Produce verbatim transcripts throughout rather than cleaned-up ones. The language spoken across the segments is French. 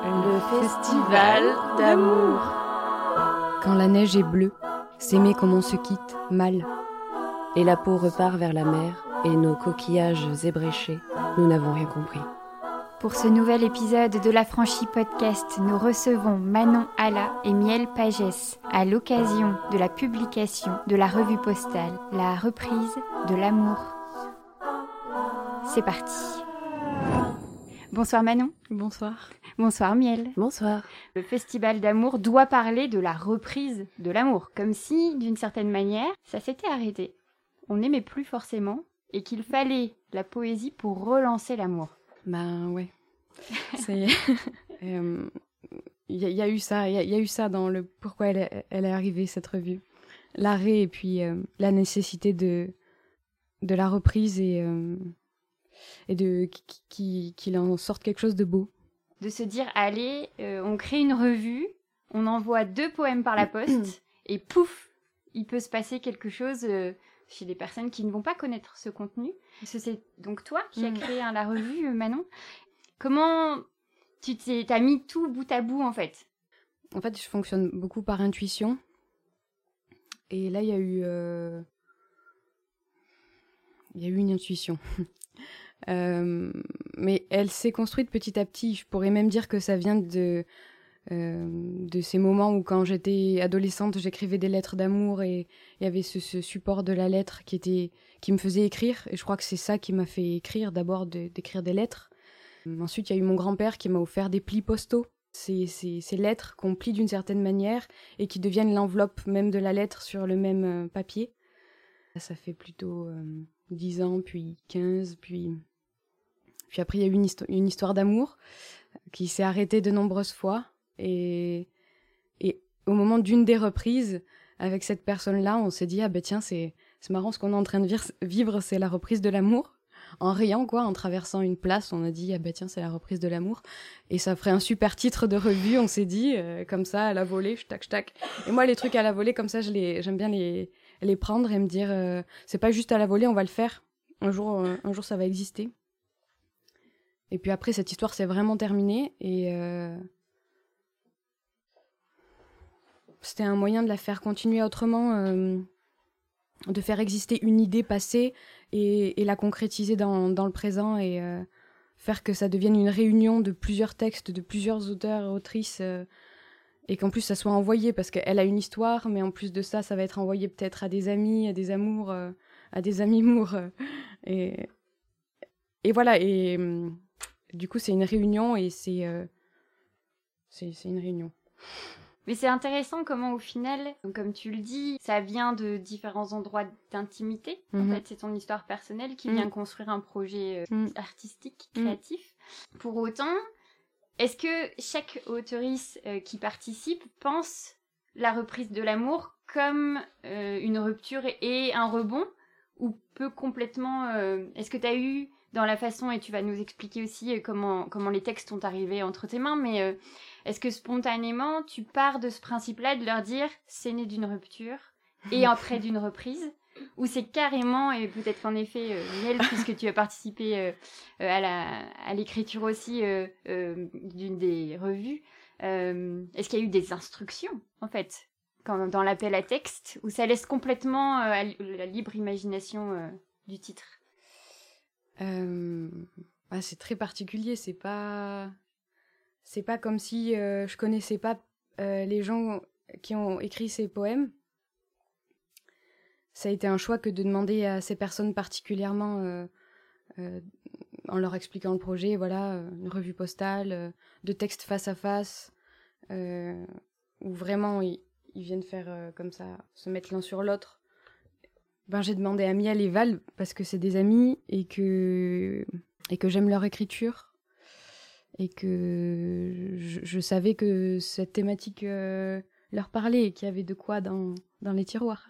Le festival d'amour. Quand la neige est bleue, s'aimer comme on se quitte, mal. Et la peau repart vers la mer, et nos coquillages ébréchés, nous n'avons rien compris. Pour ce nouvel épisode de l'Affranchi Podcast, nous recevons Manon Alla et Miel Pagès à l'occasion de la publication de la revue postale La reprise de l'amour. C'est parti. Bonsoir Manon. Bonsoir. Bonsoir Miel. Bonsoir. Le festival d'amour doit parler de la reprise de l'amour, comme si, d'une certaine manière, ça s'était arrêté. On n'aimait plus forcément et qu'il fallait la poésie pour relancer l'amour. Ben ouais. C'est il euh, y, y a eu ça, il y, y a eu ça dans le pourquoi elle est, elle est arrivée cette revue. L'arrêt et puis euh, la nécessité de de la reprise et euh, et de qui qu'il en sorte quelque chose de beau. De se dire allez, euh, on crée une revue, on envoie deux poèmes par la poste et pouf, il peut se passer quelque chose euh, chez des personnes qui ne vont pas connaître ce contenu. C'est donc toi qui as créé hein, la revue, Manon. Comment tu t'es, t'as mis tout bout à bout, en fait? En fait, je fonctionne beaucoup par intuition. Et là, il y a eu... Euh... Il y a eu une intuition. euh... Mais elle s'est construite petit à petit. Je pourrais même dire que ça vient de... Euh, de ces moments où quand j'étais adolescente, j'écrivais des lettres d'amour et il y avait ce, ce support de la lettre qui était qui me faisait écrire et je crois que c'est ça qui m'a fait écrire d'abord de, d'écrire des lettres. Ensuite, il y a eu mon grand-père qui m'a offert des plis postaux. Ces, ces, ces lettres qu'on plie d'une certaine manière et qui deviennent l'enveloppe même de la lettre sur le même euh, papier. Ça fait plutôt euh, dix ans, puis quinze, puis... Puis après, il y a eu une, histo- une histoire d'amour qui s'est arrêtée de nombreuses fois. Et, et au moment d'une des reprises, avec cette personne-là, on s'est dit « Ah ben tiens, c'est, c'est marrant, ce qu'on est en train de vir- vivre, c'est la reprise de l'amour. » En riant, quoi, en traversant une place, on a dit « Ah ben tiens, c'est la reprise de l'amour. » Et ça ferait un super titre de revue, on s'est dit, euh, comme ça, à la volée, ch'tac, ch'tac. Et moi, les trucs à la volée, comme ça, je les, j'aime bien les, les prendre et me dire euh, « C'est pas juste à la volée, on va le faire. Un jour, euh, un jour ça va exister. » Et puis après, cette histoire s'est vraiment terminée et... Euh, C'était un moyen de la faire continuer autrement, euh, de faire exister une idée passée et, et la concrétiser dans, dans le présent et euh, faire que ça devienne une réunion de plusieurs textes, de plusieurs auteurs et autrices euh, et qu'en plus ça soit envoyé parce qu'elle a une histoire, mais en plus de ça, ça va être envoyé peut-être à des amis, à des amours, euh, à des amis-mours. Euh, et, et voilà, et euh, du coup c'est une réunion et c'est, euh, c'est, c'est une réunion. Mais c'est intéressant comment au final, donc comme tu le dis, ça vient de différents endroits d'intimité. Mm-hmm. En fait, c'est ton histoire personnelle qui mm. vient construire un projet euh, mm. artistique, créatif. Mm. Pour autant, est-ce que chaque auteurice euh, qui participe pense la reprise de l'amour comme euh, une rupture et un rebond, ou peut complètement... Euh, est-ce que tu as eu dans la façon, et tu vas nous expliquer aussi euh, comment, comment les textes sont arrivés entre tes mains, mais... Euh, Est-ce que spontanément, tu pars de ce principe-là de leur dire « c'est né d'une rupture et après d'une reprise » ou c'est carrément, et peut-être qu'en effet, euh, Miel, puisque tu as participé euh, euh, à, la, à l'écriture aussi euh, euh, d'une des revues, euh, est-ce qu'il y a eu des instructions, en fait, quand, dans l'appel à texte, où ça laisse complètement euh, à la libre imagination euh, du titre? euh, ah, c'est très particulier, c'est pas... C'est pas comme si euh, je connaissais pas euh, les gens qui ont écrit ces poèmes. Ça a été un choix que de demander à ces personnes particulièrement, euh, euh, en leur expliquant le projet, voilà, une revue postale, euh, de textes face à face, euh, où vraiment ils, ils viennent faire euh, comme ça, se mettre l'un sur l'autre. Ben, j'ai demandé à Miel et Val, parce que c'est des amis et que, et que j'aime leur écriture. Et que je, je savais que cette thématique euh, leur parlait et qu'il y avait de quoi dans, dans les tiroirs.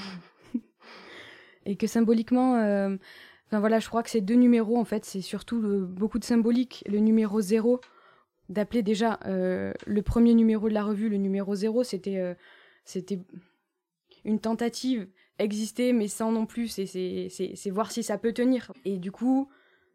Et que symboliquement, euh, enfin voilà, je crois que ces deux numéros, en fait, c'est surtout le, beaucoup de symbolique. Le numéro zéro, d'appeler déjà euh, le premier numéro de la revue, le numéro zéro, c'était, euh, c'était une tentative, exister, mais sans non plus, c'est, c'est, c'est, c'est voir si ça peut tenir. Et du coup...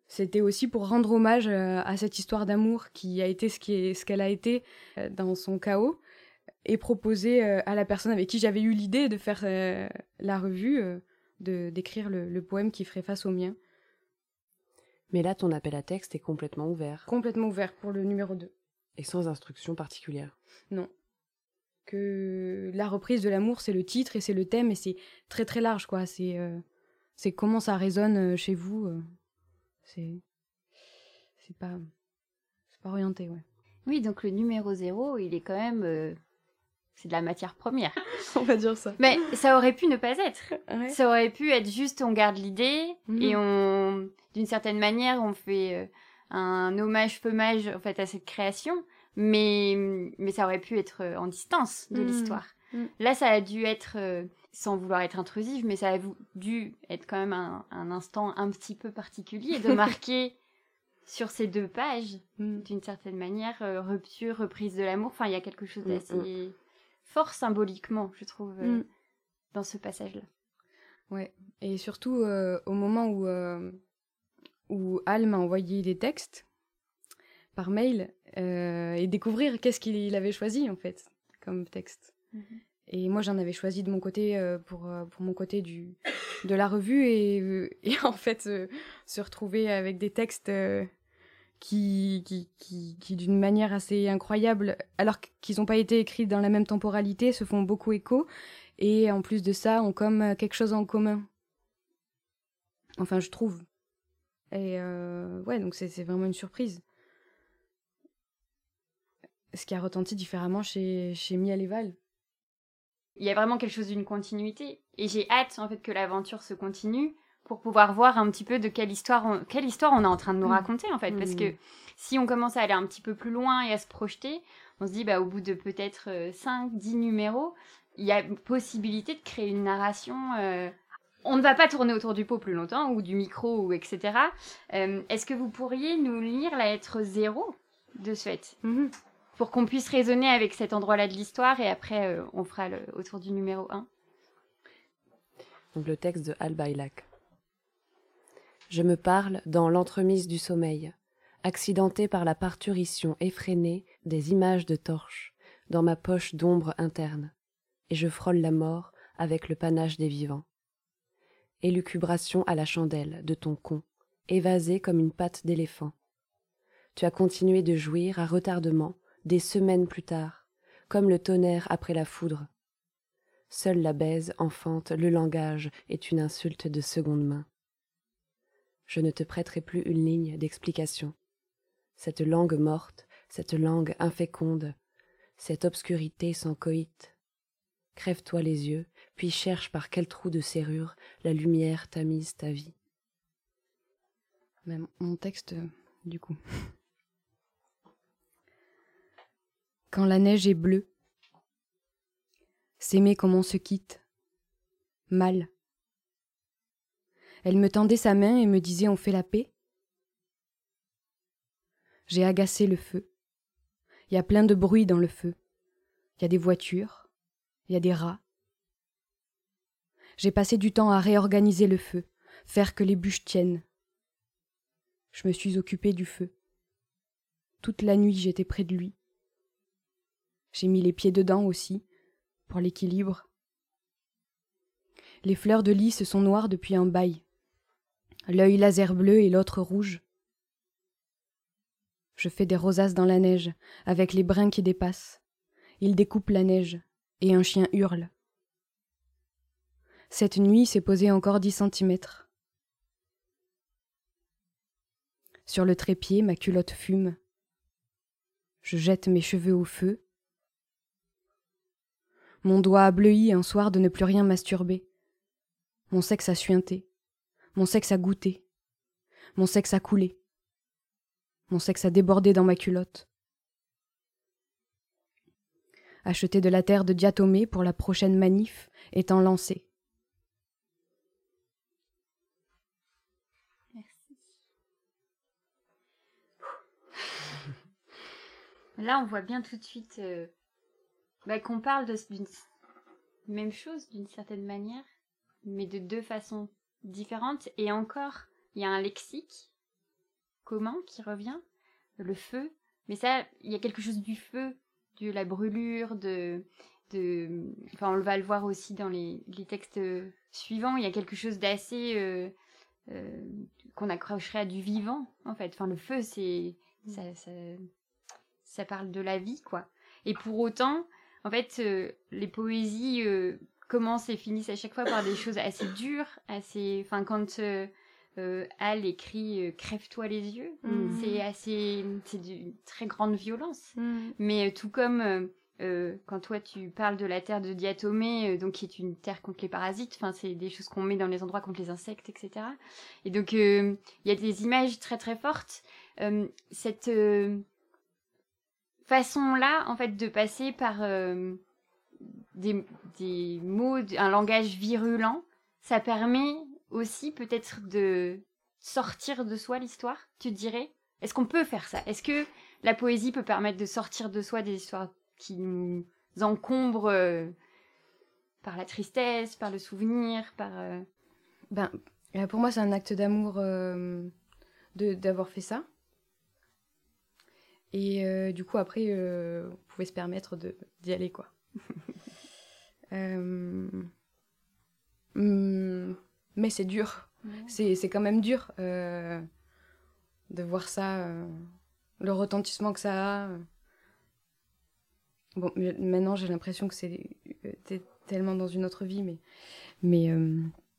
c'était aussi pour rendre hommage euh, à cette histoire d'amour qui a été ce, qui est, ce qu'elle a été euh, dans son chaos, et proposer euh, à la personne avec qui j'avais eu l'idée de faire euh, la revue, euh, de, d'écrire le, le poème qui ferait face au mien. Mais là, ton appel à texte est complètement ouvert. Complètement ouvert pour le numéro deux. Et sans instruction particulière. Non. Que la reprise de l'amour, c'est le titre et c'est le thème, et c'est très très large, quoi. C'est, euh, c'est comment ça résonne chez vous. Euh, c'est, c'est pas, c'est pas orienté, ouais. Oui, donc le numéro zéro, il est quand même... Euh, c'est de la matière première. On va dire ça. Mais ça aurait pu ne pas être. Ouais. Ça aurait pu être juste, on garde l'idée, mmh. et on, d'une certaine manière, on fait euh, un hommage-pommage en fait, à cette création, mais, mais ça aurait pu être en distance de mmh. l'histoire. Mmh. Là, ça a dû être, euh, sans vouloir être intrusif, mais ça a dû être quand même un, un instant un petit peu particulier de marquer... sur ces deux pages, mm. d'une certaine manière, euh, rupture, reprise de l'amour. Enfin, il y a quelque chose d'assez mm. fort symboliquement, je trouve, euh, mm. dans ce passage-là. Ouais, et surtout euh, au moment où, euh, où Al m'a envoyé des textes par mail euh, et découvrir qu'est-ce qu'il avait choisi, en fait, comme texte. Mm-hmm. Et moi, j'en avais choisi de mon côté, euh, pour, euh, pour mon côté du, de la revue, et, euh, et en fait, euh, se retrouver avec des textes euh, qui, qui, qui, qui, d'une manière assez incroyable, alors qu'ils n'ont pas été écrits dans la même temporalité, se font beaucoup écho, et en plus de ça, ont comme quelque chose en commun. Enfin, je trouve. Et euh, ouais, donc c'est, c'est vraiment une surprise. Ce qui a retenti différemment chez, chez Miel et Val. Il y a vraiment quelque chose d'une continuité, et j'ai hâte en fait que l'aventure se continue pour pouvoir voir un petit peu de quelle histoire on, quelle histoire on est en train de nous raconter en fait, mmh. parce que si on commence à aller un petit peu plus loin et à se projeter, on se dit bah au bout de peut-être euh, cinq dix numéros, il y a possibilité de créer une narration. Euh, on ne va pas tourner autour du pot plus longtemps, ou du micro, ou et cetera. Euh, est-ce que vous pourriez nous lire la lettre zéro de ce fait, mmh. pour qu'on puisse raisonner avec cet endroit-là de l'histoire, et après euh, on fera le, autour du numéro un. Donc le texte de Al Bailak. Je me parle dans l'entremise du sommeil, accidenté par la parturition effrénée des images de torches dans ma poche d'ombre interne, et je frôle la mort avec le panache des vivants. Élucubration à la chandelle de ton con, évasé comme une patte d'éléphant. Tu as continué de jouir à retardement des semaines plus tard, comme le tonnerre après la foudre. Seule la baise enfante le langage est une insulte de seconde main. Je ne te prêterai plus une ligne d'explication. Cette langue morte, cette langue inféconde, cette obscurité sans coït. Crève-toi les yeux, puis cherche par quel trou de serrure la lumière tamise ta vie. Même mon texte, euh, du coup. Quand la neige est bleue, s'aimer comme on se quitte, mal. Elle me tendait sa main et me disait « On fait la paix ?» J'ai agacé le feu. Il y a plein de bruit dans le feu. Il y a des voitures, il y a des rats. J'ai passé du temps à réorganiser le feu, faire que les bûches tiennent. Je me suis occupée du feu. Toute la nuit, j'étais près de lui. J'ai mis les pieds dedans aussi, pour l'équilibre. Les fleurs de lys sont noires depuis un bail. L'œil laser bleu et l'autre rouge. Je fais des rosaces dans la neige, avec les brins qui dépassent. Ils découpent la neige, et un chien hurle. Cette nuit s'est posée encore dix centimètres. Sur le trépied, ma culotte fume. Je jette mes cheveux au feu. Mon doigt a bleui un soir de ne plus rien masturber. Mon sexe a suinté. Mon sexe a goûté. Mon sexe a coulé. Mon sexe a débordé dans ma culotte. Acheter de la terre de diatomée pour la prochaine manif étant lancée. Merci. Là, on voit bien tout de suite euh, bah, qu'on parle de, d'une même chose d'une certaine manière, mais de deux façons différentes. Et encore, il y a un lexique commun qui revient, le feu. Mais ça, il y a quelque chose du feu, de la brûlure, de... de... Enfin, on va le voir aussi dans les, les textes suivants. Il y a quelque chose d'assez... Euh, euh, qu'on accrocherait à du vivant, en fait. Enfin, le feu, c'est... Ça, ça, ça parle de la vie, quoi. Et pour autant, en fait, euh, les poésies euh, commencent et finissent à chaque fois par des choses assez dures, assez... Enfin, quand... Euh, Euh, Al écrit euh, « Crève-toi les yeux mmh. », c'est assez, c'est d'une très grande violence. Mmh. Mais euh, tout comme euh, euh, quand toi tu parles de la terre de Diatomée, euh, donc qui est une terre contre les parasites, enfin c'est des choses qu'on met dans les endroits contre les insectes, et cetera. Et donc il euh, y a des images très très fortes. Euh, cette euh, façon-là, en fait, de passer par euh, des, des mots, un langage virulent, ça permet aussi peut-être de sortir de soi l'histoire, tu dirais? Est-ce qu'on peut faire ça? Est-ce que la poésie peut permettre de sortir de soi des histoires qui nous encombrent euh, par la tristesse, par le souvenir, par... Euh... Ben, pour moi, c'est un acte d'amour euh, de, d'avoir fait ça. Et euh, du coup, après, euh, vous pouvez se permettre de, d'y aller, quoi. euh... hum... Mais c'est dur, ouais. c'est, c'est quand même dur euh, de voir ça, euh, le retentissement que ça a. Bon, maintenant j'ai l'impression que c'est t'es tellement dans une autre vie, mais... mais euh...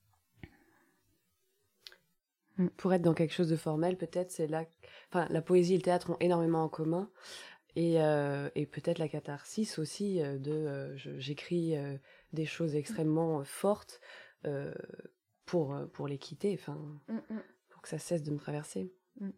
Pour être dans quelque chose de formel, peut-être, c'est là... Enfin, la poésie et le théâtre ont énormément en commun, et, euh, et peut-être la catharsis aussi, euh, de... Euh, je, j'écris euh, des choses extrêmement euh, fortes, euh, pour, pour les quitter, enfin, mm, mm. pour que ça cesse de me traverser. Mm.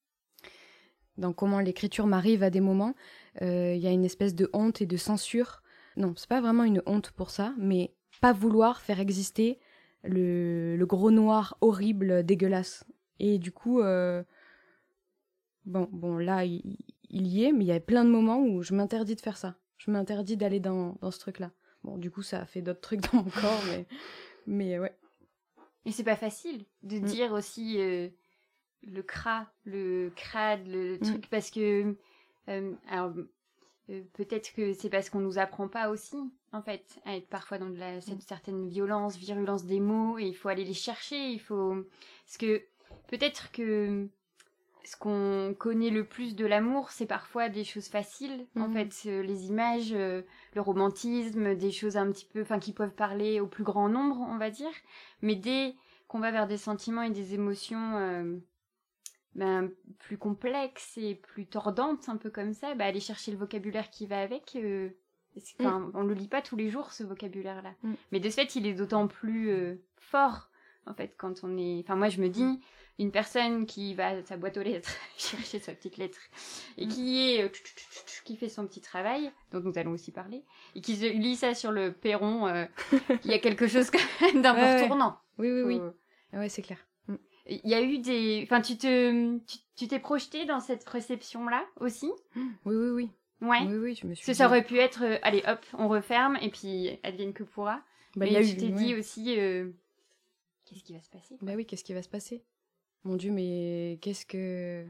Dans comment l'écriture m'arrive à des moments, il euh, y a une espèce de honte et de censure. Non, c'est pas vraiment une honte pour ça, mais pas vouloir faire exister le, le gros noir horrible, dégueulasse. Et du coup, euh, bon, bon, là, il, il y est, mais il y a plein de moments où je m'interdis de faire ça. Je m'interdis d'aller dans, dans ce truc-là. Bon, du coup, ça a fait d'autres trucs dans mon corps, mais, mais ouais. Et c'est pas facile de mmh. dire aussi euh, le cra, le crade, le mmh. truc, parce que euh, alors, euh, peut-être que c'est parce qu'on nous apprend pas aussi, en fait, à être parfois dans de la, cette mmh. certaine violence, virulence des mots, et il faut aller les chercher, il faut... Parce que peut-être que ce qu'on connaît le plus de l'amour, c'est parfois des choses faciles, mmh. en fait, euh, les images, euh, le romantisme, des choses un petit peu, enfin, qui peuvent parler au plus grand nombre, on va dire. Mais dès qu'on va vers des sentiments et des émotions euh, ben, plus complexes et plus tordantes, un peu comme ça, bah, aller chercher le vocabulaire qui va avec. Euh, mmh. On le lit pas tous les jours, ce vocabulaire-là. Mmh. Mais de ce fait, il est d'autant plus euh, fort, en fait, quand on est... Enfin, moi, je me dis... Mmh. Une personne qui va à sa boîte aux lettres chercher sa petite lettre et qui est qui fait son petit travail, dont nous allons aussi parler, et qui lit ça sur le perron, euh, il y a quelque chose quand même d'un ouais, peu retournant. Oui, oui, oui. Euh... Ouais, c'est clair. Il y a eu des... Enfin, tu, te... tu, tu t'es projeté dans cette réception-là aussi? Oui, oui, oui. Ouais. Oui, oui, je me suis Parce que ça aurait pu être, euh, allez, hop, on referme, et puis advienne que pourra. Bah, mais tu eu, t'es ouais. dit aussi, euh, qu'est-ce qui va se passer? Bah oui, qu'est-ce qui va se passer? Mon Dieu, mais qu'est-ce que...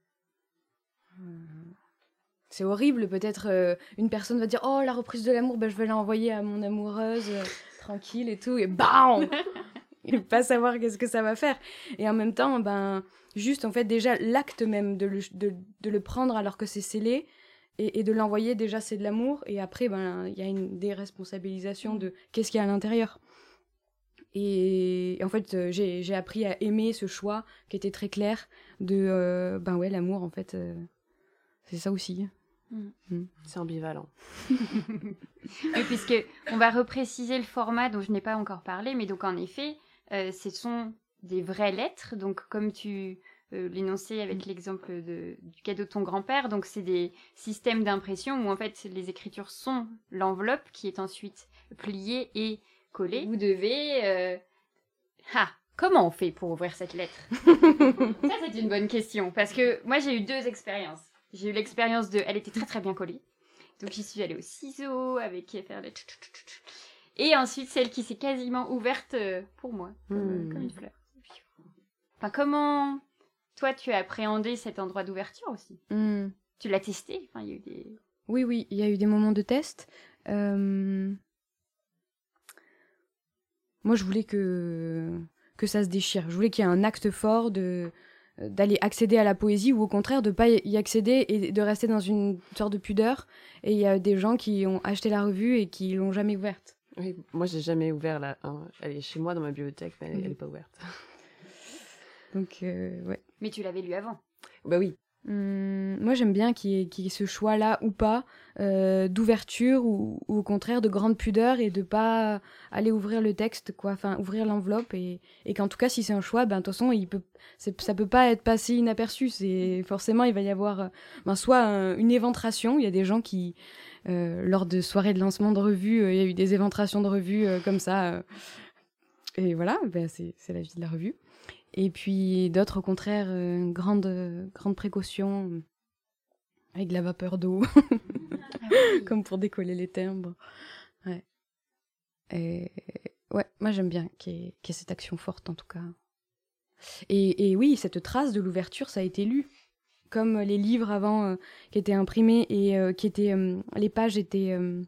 C'est horrible, peut-être euh, une personne va dire « Oh, la reprise de l'amour, ben, je vais l'envoyer à mon amoureuse, euh, tranquille et tout. » Et bam et pas savoir qu'est-ce que ça va faire. Et en même temps, ben, juste, en fait, déjà, l'acte même de le, de, de le prendre alors que c'est scellé et, et de l'envoyer, déjà, c'est de l'amour. Et après, ben, il y a une déresponsabilisation de qu'est-ce qu'il y a à l'intérieur. Et en fait, euh, j'ai, j'ai appris à aimer ce choix qui était très clair de, euh, ben ouais, l'amour, en fait, euh, c'est ça aussi. Mmh. Mmh. C'est ambivalent. Oui, puisque on va repréciser le format dont je n'ai pas encore parlé, mais donc en effet, euh, ce sont des vraies lettres, donc comme tu euh, l'énonçais avec mmh. l'exemple de, du cadeau de ton grand-père, donc c'est des systèmes d'impression où en fait les écritures sont l'enveloppe qui est ensuite pliée et collée. Vous devez... Euh... Ah, comment on fait pour ouvrir cette lettre? Ça, c'est une bonne question, parce que moi, j'ai eu deux expériences. J'ai eu l'expérience de... Elle était très, très bien collée. Donc, j'y suis allée au ciseau, avec... faire les... Et ensuite, celle qui s'est quasiment ouverte pour moi, comme, mmh. comme une fleur. Enfin, comment... toi, tu as appréhendé cet endroit d'ouverture aussi. Mmh. Tu l'as testé, enfin, il y a eu des... Oui, oui, il y a eu des moments de test. Euh... Moi, je voulais que... que ça se déchire. Je voulais qu'il y ait un acte fort de... d'aller accéder à la poésie ou au contraire de ne pas y accéder et de rester dans une sorte de pudeur. Et il y a des gens qui ont acheté la revue et qui l'ont jamais ouverte. Oui, moi, je n'ai jamais ouvert la... Hein. Elle est chez moi dans ma bibliothèque, mais elle n'est mmh. pas ouverte. Donc, euh, ouais. Mais tu l'avais lu avant. Bah oui. Hum, moi, j'aime bien qu'il y ait, qu'il y ait ce choix-là ou pas, euh, d'ouverture ou, ou au contraire de grande pudeur et de pas aller ouvrir le texte, quoi. Enfin, ouvrir l'enveloppe et, et qu'en tout cas, si c'est un choix, ben, de toute façon, il peut, c'est, ça peut pas être passé inaperçu. C'est, forcément, il va y avoir ben, soit un, une éventration. Il y a des gens qui, euh, lors de soirées de lancement de revues, euh, il y a eu des éventrations de revues euh, comme ça. Euh, et voilà, ben, c'est, c'est la vie de la revue. Et puis d'autres, au contraire, euh, grande, euh, grande précaution, euh, avec de la vapeur d'eau, ah oui. Comme pour décoller les timbres. Ouais. Et, ouais, moi j'aime bien qu'il y ait, qu'il y ait cette action forte en tout cas. Et, et oui, cette trace de l'ouverture, ça a été lu. Comme les livres avant euh, qui étaient imprimés et euh, qui étaient. Euh, les pages étaient. Euh,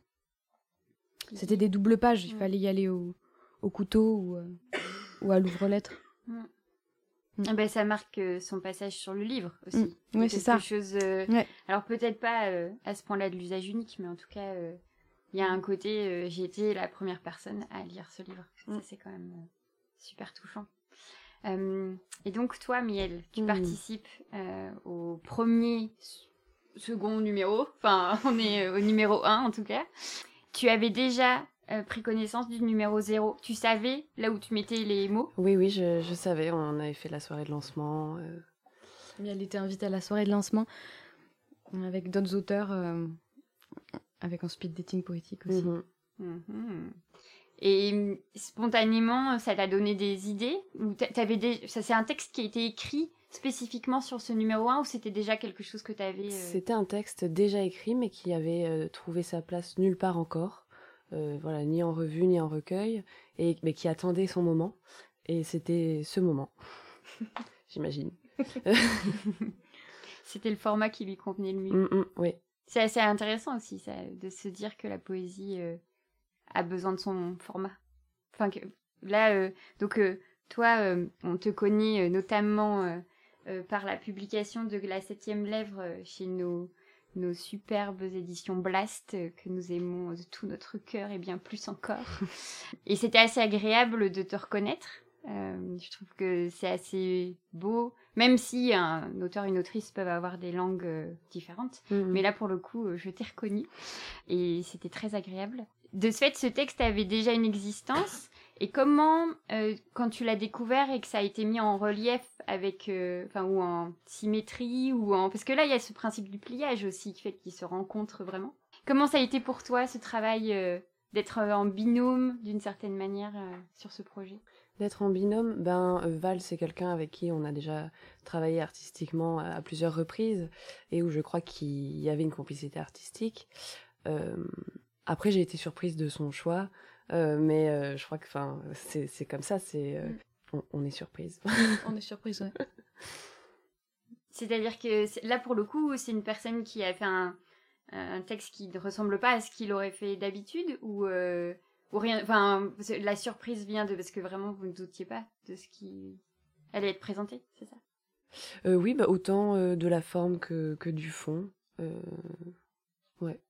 c'était des doubles pages, il fallait y aller au, au couteau ou, euh, ou à l'ouvre-lettres. Mm. Mm. Ben, ça marque euh, son passage sur le livre aussi. Mm. Oui, c'est ça. Chose, euh, ouais. Alors peut-être pas euh, à ce point-là de l'usage unique, mais en tout cas, il euh, y a un côté, euh, j'ai été la première personne à lire ce livre. Mm. Ça, c'est quand même euh, super touchant. Euh, et donc toi, Miel, tu mm. participes euh, au premier, second numéro. Enfin, on est au numéro un en tout cas. Tu avais déjà... Euh, pris connaissance du numéro zéro. Tu savais là où tu mettais les mots ? Oui, oui, je, je savais. On avait fait la soirée de lancement. Euh... Mais elle était invitée à la soirée de lancement avec d'autres auteurs, euh, avec un speed dating poétique aussi. Mmh. Mmh. Et spontanément, ça t'a donné des idées ? Ou t'avais des... ça, c'est un texte qui a été écrit spécifiquement sur ce numéro un ou c'était déjà quelque chose que tu avais... Euh... C'était un texte déjà écrit, mais qui avait euh, trouvé sa place nulle part encore. Euh, voilà, ni en revue, ni en recueil, et, mais qui attendait son moment. Et c'était ce moment, j'imagine. C'était le format qui lui convenait le mieux. Mm, mm, oui. C'est assez intéressant aussi, ça, de se dire que la poésie euh, a besoin de son format. Enfin, que, là, euh, donc, euh, toi, euh, on te connaît euh, notamment euh, euh, par la publication de La Septième Lèvre euh, chez nos... nos superbes éditions Blast euh, que nous aimons de tout notre cœur et bien plus encore. Et c'était assez agréable de te reconnaître. Euh, je trouve que c'est assez beau, même si un auteur et une autrice peuvent avoir des langues euh, différentes. Mm-hmm. Mais là, pour le coup, euh, je t'ai reconnue et c'était très agréable. De ce fait, ce texte avait déjà une existence. Et comment, euh, quand tu l'as découvert et que ça a été mis en relief avec, euh, enfin, ou en symétrie, ou en, parce que là, il y a ce principe du pliage aussi qui fait qu'ils se rencontrent vraiment. Comment ça a été pour toi, ce travail euh, d'être en binôme, d'une certaine manière, euh, sur ce projet ? D'être en binôme, ben, euh, Val, c'est quelqu'un avec qui on a déjà travaillé artistiquement à, à plusieurs reprises, et où je crois qu'il y avait une complicité artistique. Euh, après, j'ai été surprise de son choix. Euh, mais euh, je crois que c'est, c'est comme ça, c'est, euh, mm. on, on est surprise. On est surprise, ouais. C'est-à-dire que c'est, là, pour le coup, c'est une personne qui a fait un, un texte qui ne ressemble pas à ce qu'il aurait fait d'habitude ou, euh, ou rien. Enfin, la surprise vient de parce que vraiment, vous ne doutiez pas de ce qui allait être présenté, c'est ça ? euh, Oui, bah, autant euh, de la forme que, que du fond. Euh... Ouais.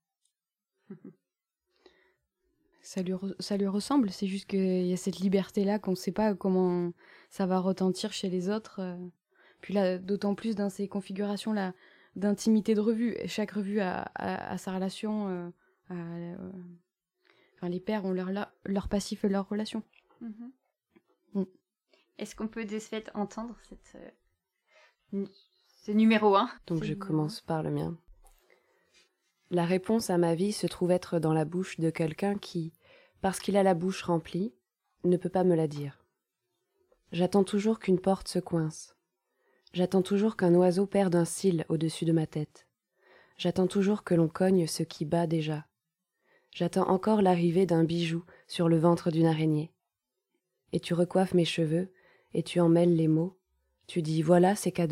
Ça lui, re- ça lui ressemble, c'est juste qu'il y a cette liberté-là qu'on ne sait pas comment ça va retentir chez les autres. Puis là, d'autant plus dans ces configurations-là d'intimité de revue. Chaque revue a, a, a sa relation. Euh, à, euh, enfin, les pairs ont leur, leur passif et leur relation. Mm-hmm. Mm. Est-ce qu'on peut de ce fait entendre cette, euh, ce numéro un ? Donc je commence par le mien. La réponse à ma vie se trouve être dans la bouche de quelqu'un qui, parce qu'il a la bouche remplie, ne peut pas me la dire. J'attends toujours qu'une porte se coince. J'attends toujours qu'un oiseau perde un cil au-dessus de ma tête. J'attends toujours que l'on cogne ce qui bat déjà. J'attends encore l'arrivée d'un bijou sur le ventre d'une araignée. Et tu recoiffes mes cheveux, et tu emmêles les mots. Tu dis « voilà, c'est cadeau ».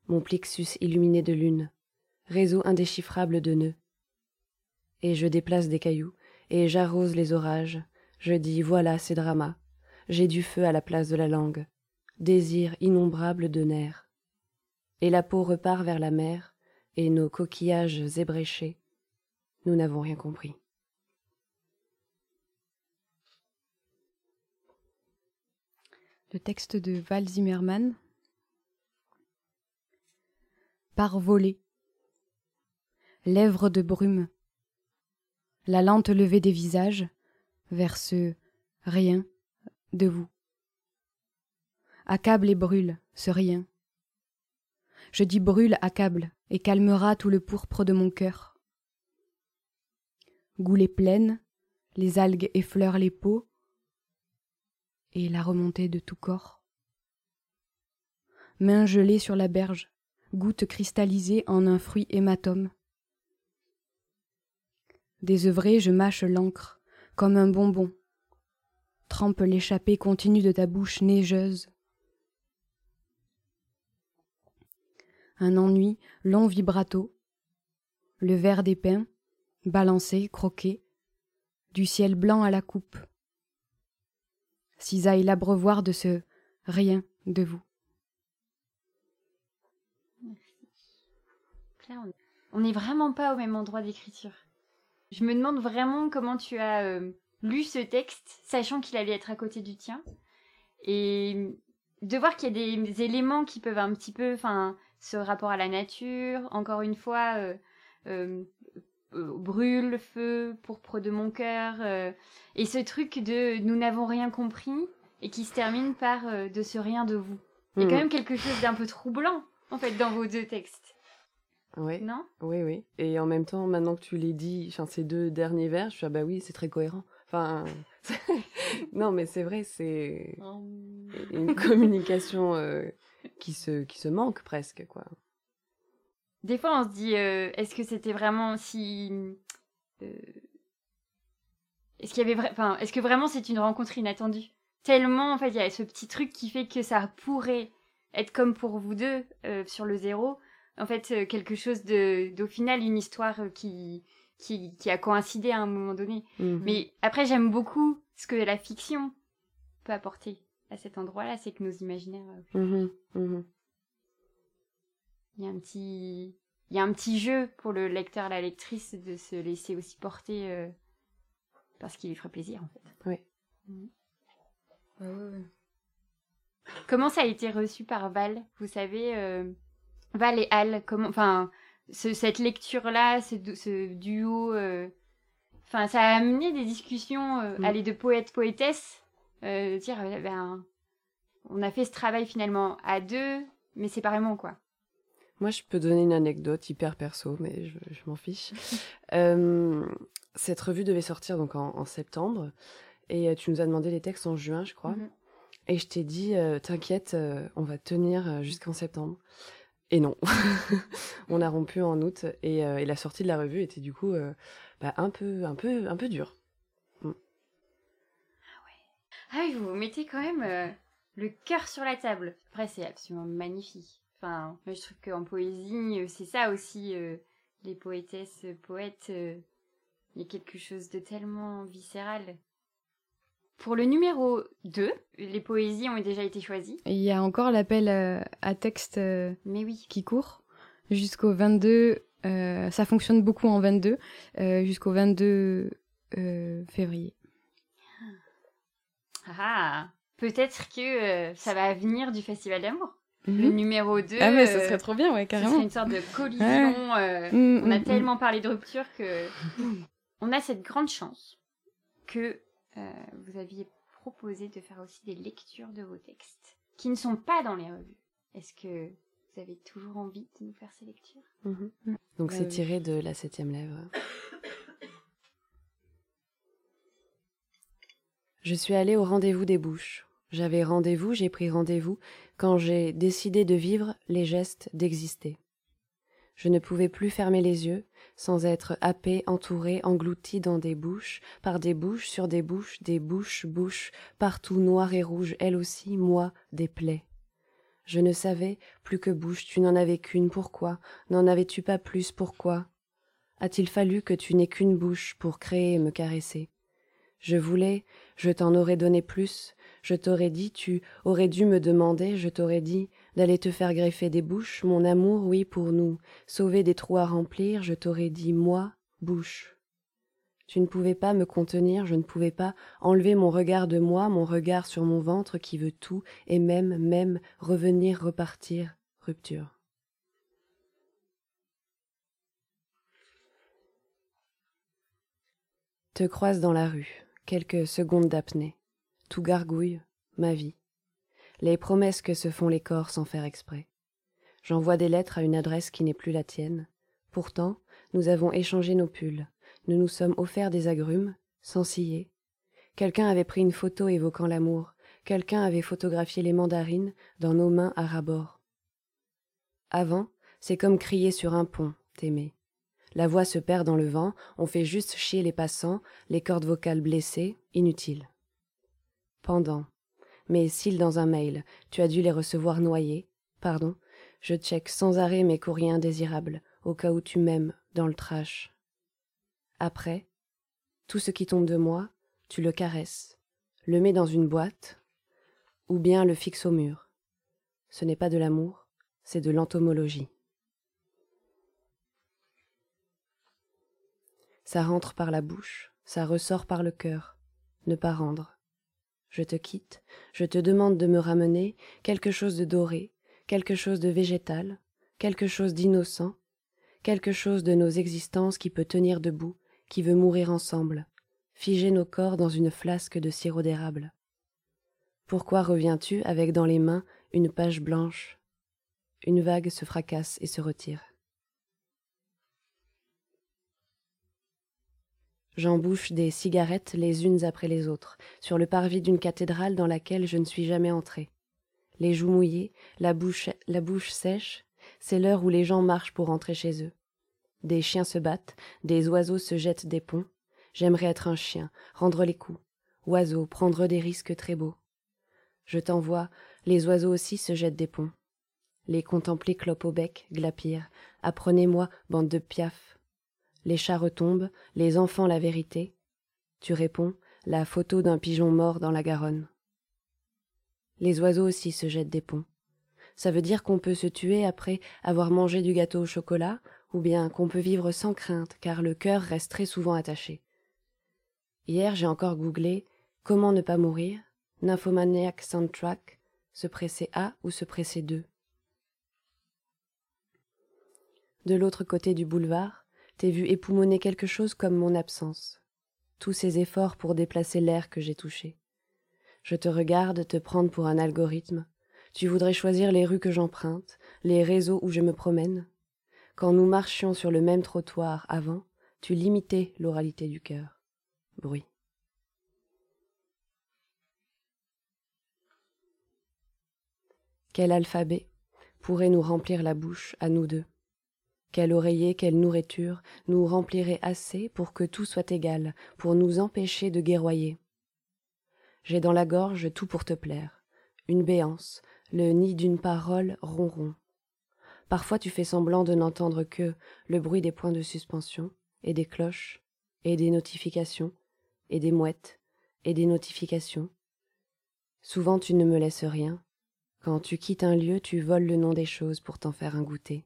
mon plexus illuminé de lune, réseau indéchiffrable de nœuds. Et je déplace des cailloux, et j'arrose les orages, je dis voilà ces dramas, j'ai du feu à la place de la langue, désir innombrable de nerfs. Et la peau repart vers la mer, et nos coquillages ébréchés, nous n'avons rien compris. Le texte de Val Zimmermann. Par volée, lèvres de brume, la lente levée des visages vers ce rien de vous. Accable et brûle ce rien. Je dis brûle, accable, et calmera tout le pourpre de mon cœur. Goulée pleine, les algues effleurent les peaux, et la remontée de tout corps. Main gelée sur la berge, goutte cristallisée en un fruit hématome. Désœuvré, je mâche l'encre, comme un bonbon. Trempe l'échappée continue de ta bouche neigeuse. Un ennui, long vibrato, le verre des pins, balancé, croqué, du ciel blanc à la coupe. Cisaille l'abreuvoir de ce rien de vous. Claire, on n'est vraiment pas au même endroit d'écriture. Je me demande vraiment comment tu as euh, lu ce texte, sachant qu'il allait être à côté du tien, et de voir qu'il y a des, des éléments qui peuvent un petit peu, enfin, ce rapport à la nature, encore une fois, euh, euh, euh, brûle, feu, pourpre de mon cœur, euh, et ce truc de nous n'avons rien compris, et qui se termine par euh, de ce rien de vous. Il y a Mmh. quand même quelque chose d'un peu troublant, en fait, dans vos deux textes. Oui, Non ? oui, oui. Et en même temps, maintenant que tu l'as dit, enfin, ces deux derniers vers, je suis ah bah oui, c'est très cohérent. Enfin, non, mais c'est vrai, c'est une communication euh, qui se qui se manque presque, quoi. Des fois, on se dit, euh, est-ce que c'était vraiment si... Euh, est-ce qu'il y avait vra- enfin, est-ce que vraiment c'est une rencontre inattendue ? Tellement, en fait, il y a ce petit truc qui fait que ça pourrait être comme pour vous deux, euh, sur le zéro. En fait, euh, quelque chose de... d'au final, une histoire euh, qui... Qui... qui a coïncidé à un moment donné. Mm-hmm. Mais après, j'aime beaucoup ce que la fiction peut apporter à cet endroit-là, c'est que nos imaginaires... euh, Mm-hmm. Mm-hmm. Il y a un petit, il y a un petit jeu pour le lecteur, la lectrice, de se laisser aussi porter euh, parce qu'il lui ferait plaisir, en fait. Oui. Mmh. Ouais, ouais, ouais. Comment ça a été reçu par Val ? Vous savez, euh, Val et Al, comment, enfin, ce, cette lecture-là, ce, ce duo, enfin, euh, ça a amené des discussions, euh, mmh. aller de poète poétesse, euh, dire, ben, on a fait ce travail finalement à deux, mais séparément, quoi. Moi, je peux donner une anecdote hyper perso, mais je, je m'en fiche. euh, cette revue devait sortir donc en, en septembre, et tu nous as demandé les textes en juin, je crois. Mm-hmm. Et je t'ai dit, euh, t'inquiète, euh, on va tenir jusqu'en septembre. Et non, on a rompu en août, et, euh, et la sortie de la revue était du coup euh, bah, un peu, un peu, un peu dure. Mm. Ah ouais. Ah oui, vous vous mettez quand même euh, le cœur sur la table. Après, c'est absolument magnifique. Enfin, je trouve qu'en poésie, c'est ça aussi, euh, les poétesses, poètes, euh, il y a quelque chose de tellement viscéral. Pour le numéro deux, les poésies ont déjà été choisies. Et il y a encore l'appel euh, à texte euh, Mais oui. qui court jusqu'au vingt-deux, euh, ça fonctionne beaucoup en vingt-deux, euh, jusqu'au vingt-deux euh, février. Ah, peut-être que euh, ça va venir du Festival d'amour. Mm-hmm. Le numéro deux. Ah mais ça serait trop bien, ouais, carrément. Ce serait une sorte de collision. Ouais. Euh, mmh, on a mmh, tellement mmh. parlé de rupture que on a cette grande chance que euh, vous aviez proposé de faire aussi des lectures de vos textes qui ne sont pas dans les revues. Est-ce que vous avez toujours envie de nous faire ces lectures ? Mm-hmm. Donc bah c'est oui. tiré de La Septième Lèvre. Je suis allée au rendez-vous des bouches. J'avais rendez-vous, j'ai pris rendez-vous quand j'ai décidé de vivre les gestes d'exister. Je ne pouvais plus fermer les yeux sans être happée, entourée, engloutie dans des bouches, par des bouches, sur des bouches, des bouches, bouches, partout noires et rouges, elles aussi, moi, des plaies. Je ne savais plus que bouche, tu n'en avais qu'une, pourquoi? N'en avais-tu pas plus, pourquoi? A-t-il fallu que tu n'aies qu'une bouche pour créer et me caresser? Je voulais, je t'en aurais donné plus, je t'aurais dit, tu aurais dû me demander, je t'aurais dit, d'aller te faire greffer des bouches, mon amour, oui, pour nous, sauver des trous à remplir, je t'aurais dit, moi, bouche. Tu ne pouvais pas me contenir, je ne pouvais pas enlever mon regard de moi, mon regard sur mon ventre qui veut tout, et même, même, revenir, repartir, rupture. Te croise dans la rue, quelques secondes d'apnée, tout gargouille, ma vie. Les promesses que se font les corps sans faire exprès. J'envoie des lettres à une adresse qui n'est plus la tienne. Pourtant, nous avons échangé nos pulls. Nous nous sommes offerts des agrumes, sans scier. Quelqu'un avait pris une photo évoquant l'amour. Quelqu'un avait photographié les mandarines dans nos mains à ras-bord. Avant, c'est comme crier sur un pont, t'aimer. La voix se perd dans le vent, on fait juste chier les passants, les cordes vocales blessées, inutiles. Pendant. Mes cils dans un mail, tu as dû les recevoir noyés. Pardon, je check sans arrêt mes courriers indésirables, au cas où tu m'aimes, dans le trash. Après, tout ce qui tombe de moi, tu le caresses, le mets dans une boîte, ou bien le fixes au mur. Ce n'est pas de l'amour, c'est de l'entomologie. Ça rentre par la bouche, ça ressort par le cœur. Ne pas rendre. Je te quitte, je te demande de me ramener quelque chose de doré, quelque chose de végétal, quelque chose d'innocent, quelque chose de nos existences qui peut tenir debout, qui veut mourir ensemble, figer nos corps dans une flasque de sirop d'érable. Pourquoi reviens-tu avec dans les mains une page blanche? Une vague se fracasse et se retire. J'embouche des cigarettes les unes après les autres, sur le parvis d'une cathédrale dans laquelle je ne suis jamais entrée. Les joues mouillées, la bouche, la bouche sèche, c'est l'heure où les gens marchent pour rentrer chez eux. Des chiens se battent, des oiseaux se jettent des ponts. J'aimerais être un chien, rendre les coups. Oiseau, prendre des risques très beaux. Je t'envoie, les oiseaux aussi se jettent des ponts. Les contempler clope au bec, glapir. Apprenez-moi, bande de piafs. Les chats retombent, les enfants la vérité. Tu réponds, la photo d'un pigeon mort dans la Garonne. Les oiseaux aussi se jettent des ponts. Ça veut dire qu'on peut se tuer après avoir mangé du gâteau au chocolat, ou bien qu'on peut vivre sans crainte, car le cœur reste très souvent attaché. Hier, j'ai encore googlé « Comment ne pas mourir ?» Nymphomaniac soundtrack, se presser à ou se presser de. De l'autre côté du boulevard, t'ai vu époumoner quelque chose comme mon absence. Tous ces efforts pour déplacer l'air que j'ai touché. Je te regarde te prendre pour un algorithme. Tu voudrais choisir les rues que j'emprunte, les réseaux où je me promène. Quand nous marchions sur le même trottoir avant, tu limitais l'oralité du cœur. Bruit. Quel alphabet pourrait nous remplir la bouche à nous deux? Quel oreiller, quelle nourriture nous remplirait assez pour que tout soit égal, pour nous empêcher de guerroyer? J'ai dans la gorge tout pour te plaire, une béance, le nid d'une parole ronron. Parfois tu fais semblant de n'entendre que le bruit des points de suspension, et des cloches, et des notifications, et des mouettes, et des notifications. Souvent tu ne me laisses rien. Quand tu quittes un lieu, tu voles le nom des choses pour t'en faire un goûter.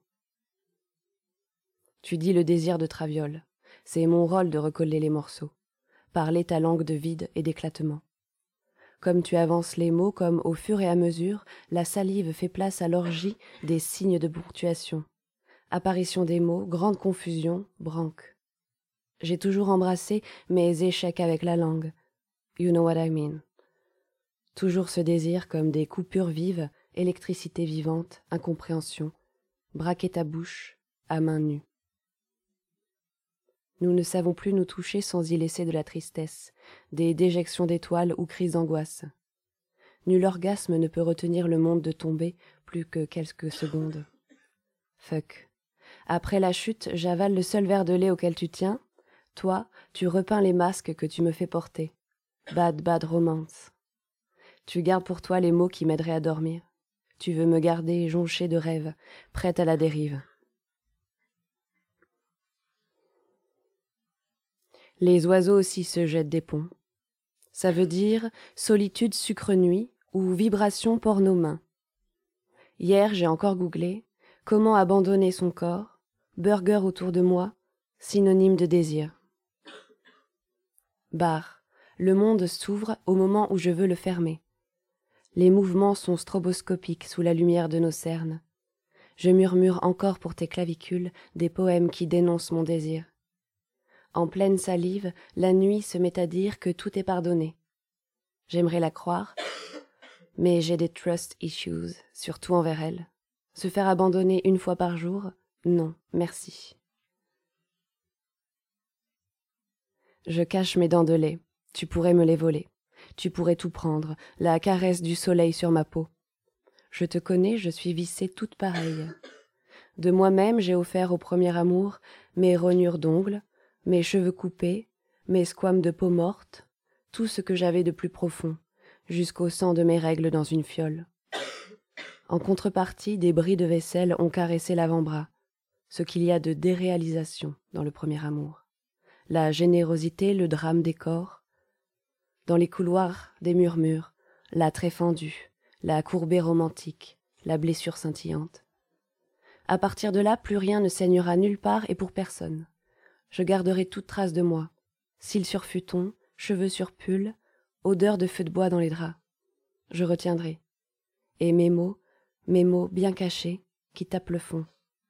Tu dis le désir de traviole. C'est mon rôle de recoller les morceaux. Parler ta langue de vide et d'éclatement. Comme tu avances les mots, comme au fur et à mesure, la salive fait place à l'orgie des signes de ponctuation. Apparition des mots, grande confusion, branque. J'ai toujours embrassé mes échecs avec la langue. You know what I mean. Toujours ce désir comme des coupures vives, électricité vivante, incompréhension. Braquer ta bouche, à main nue. Nous ne savons plus nous toucher sans y laisser de la tristesse, des déjections d'étoiles ou crises d'angoisse. Nul orgasme ne peut retenir le monde de tomber plus que quelques secondes. Fuck. Après la chute, j'avale le seul verre de lait auquel tu tiens. Toi, tu repeins les masques que tu me fais porter. Bad, bad romance. Tu gardes pour toi les mots qui m'aideraient à dormir. Tu veux me garder jonchée de rêves, prête à la dérive. Les oiseaux aussi se jettent des ponts. Ça veut dire solitude sucre-nuit ou vibration porno-main. Hier, j'ai encore googlé comment abandonner son corps, burger autour de moi, synonyme de désir. Bar, le monde s'ouvre au moment où je veux le fermer. Les mouvements sont stroboscopiques sous la lumière de nos cernes. Je murmure encore pour tes clavicules des poèmes qui dénoncent mon désir. En pleine salive, la nuit se met à dire que tout est pardonné. J'aimerais la croire, mais j'ai des trust issues, surtout envers elle. Se faire abandonner une fois par jour, non, merci. Je cache mes dents de lait, tu pourrais me les voler. Tu pourrais tout prendre, la caresse du soleil sur ma peau. Je te connais, je suis vissée toute pareille. De moi-même, j'ai offert au premier amour mes rognures d'ongles, mes cheveux coupés, mes squames de peau morte, tout ce que j'avais de plus profond, jusqu'au sang de mes règles dans une fiole. En contrepartie, des bris de vaisselle ont caressé l'avant-bras, ce qu'il y a de déréalisation dans le premier amour. La générosité, le drame des corps. Dans les couloirs, des murmures, la traie fendue, la courbée romantique, la blessure scintillante. À partir de là, plus rien ne saignera nulle part et pour personne. Je garderai toute trace de moi, cils sur futon, cheveux sur pull, odeur de feu de bois dans les draps. Je retiendrai. Et mes mots, mes mots bien cachés, qui tapent le fond.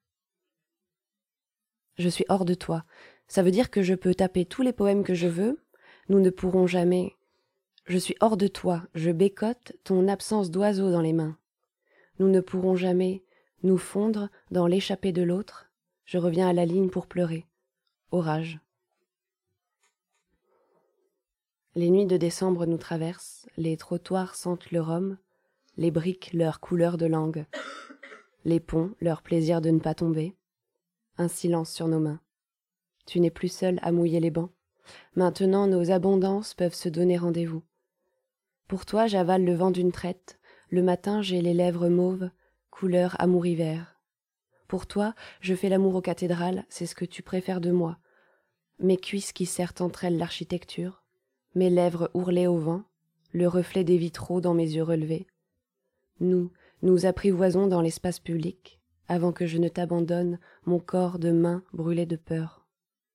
Je suis hors de toi. Ça veut dire que je peux taper tous les poèmes que je veux. Nous ne pourrons jamais... Je suis hors de toi, je bécote ton absence d'oiseau dans les mains. Nous ne pourrons jamais nous fondre dans l'échappée de l'autre. Je reviens à la ligne pour pleurer. Orage. Les nuits de décembre nous traversent, les trottoirs sentent le rhum, les briques leur couleur de langue, les ponts leur plaisir de ne pas tomber. Un silence sur nos mains. Tu n'es plus seul à mouiller les bancs. Maintenant nos abondances peuvent se donner rendez-vous. Pour toi, j'avale le vent d'une traite. Le matin, j'ai les lèvres mauves, couleur amour-hiver. Pour toi, je fais l'amour aux cathédrales, c'est ce que tu préfères de moi. Mes cuisses qui serrent entre elles l'architecture, mes lèvres ourlées au vent, le reflet des vitraux dans mes yeux relevés. Nous, nous apprivoisons dans l'espace public, avant que je ne t'abandonne, mon corps de main brûlé de peur.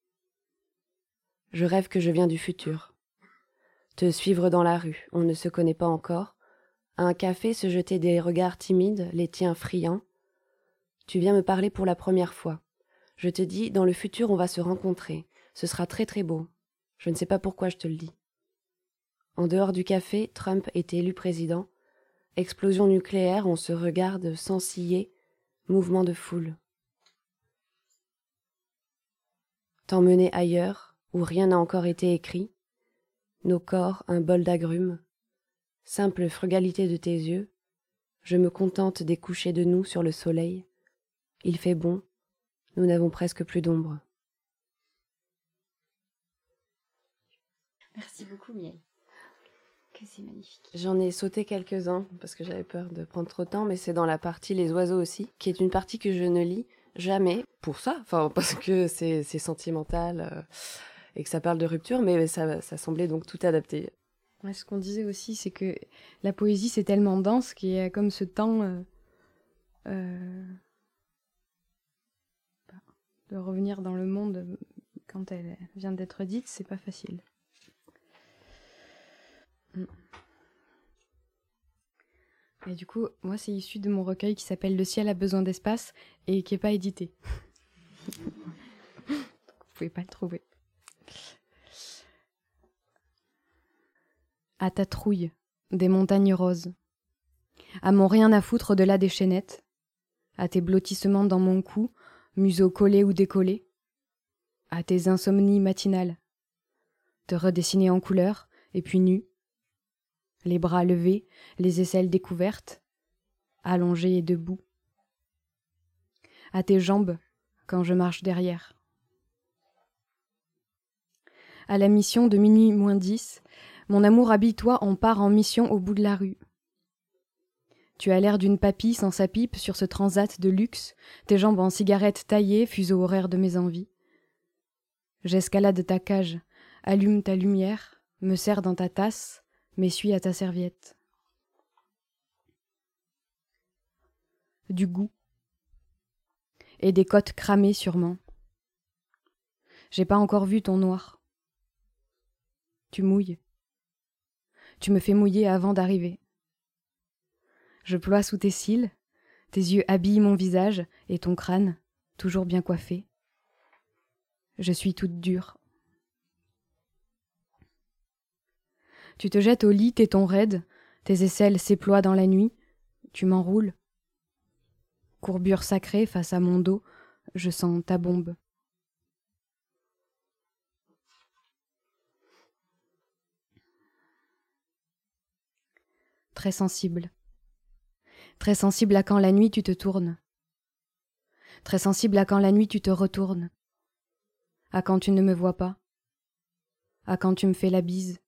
Je rêve que je viens du futur. Te suivre dans la rue, on ne se connaît pas encore. À un café se jeter des regards timides, les tiens friands. Tu viens me parler pour la première fois. Je te dis, dans le futur, on va se rencontrer. Ce sera très très beau. Je ne sais pas pourquoi je te le dis. En dehors du café, Trump est élu président. Explosion nucléaire, on se regarde sans ciller. Mouvement de foule. T'emmener ailleurs, où rien n'a encore été écrit. Nos corps, un bol d'agrumes. Simple frugalité de tes yeux. Je me contente des couchers de nous sur le soleil. Il fait bon. Nous n'avons presque plus d'ombre. Merci beaucoup, Miel. Que c'est magnifique. J'en ai sauté quelques-uns parce que j'avais peur de prendre trop de temps, mais c'est dans la partie Les oiseaux aussi, qui est une partie que je ne lis jamais pour ça, enfin parce que c'est, c'est sentimental euh, et que ça parle de rupture, mais ça, ça semblait donc tout adapté. Ouais, ce qu'on disait aussi, c'est que la poésie, c'est tellement dense qu'il y a comme ce temps euh, euh, de revenir dans le monde quand elle vient d'être dite, c'est pas facile. Et du coup, moi, c'est issu de mon recueil qui s'appelle Le ciel a besoin d'espace et qui n'est pas édité. Vous pouvez pas le trouver. À ta trouille, des montagnes roses. À mon rien à foutre au-delà des chaînettes. À tes blottissements dans mon cou, museau collé ou décollé. À tes insomnies matinales. Te redessiner en couleur, et puis nu. Les bras levés, les aisselles découvertes, allongées et debout. À tes jambes, quand je marche derrière. À la mission de minuit moins dix, mon amour habille-toi, on part en mission au bout de la rue. Tu as l'air d'une papille sans sa pipe sur ce transat de luxe, tes jambes en cigarette taillées, fuseau horaire de mes envies. J'escalade ta cage, allume ta lumière, me sers dans ta tasse, m'essuie à ta serviette. Du goût. Et des côtes cramées sûrement. J'ai pas encore vu ton noir. Tu mouilles. Tu me fais mouiller avant d'arriver. Je ploie sous tes cils, tes yeux habillent mon visage et ton crâne, toujours bien coiffé. Je suis toute dure. Tu te jettes au lit, tes tons raides, tes aisselles s'éploient dans la nuit, tu m'enroules. Courbure sacrée face à mon dos, je sens ta bombe. Très sensible. Très sensible à quand la nuit tu te tournes. Très sensible à quand la nuit tu te retournes. À quand tu ne me vois pas. À quand tu me fais la bise.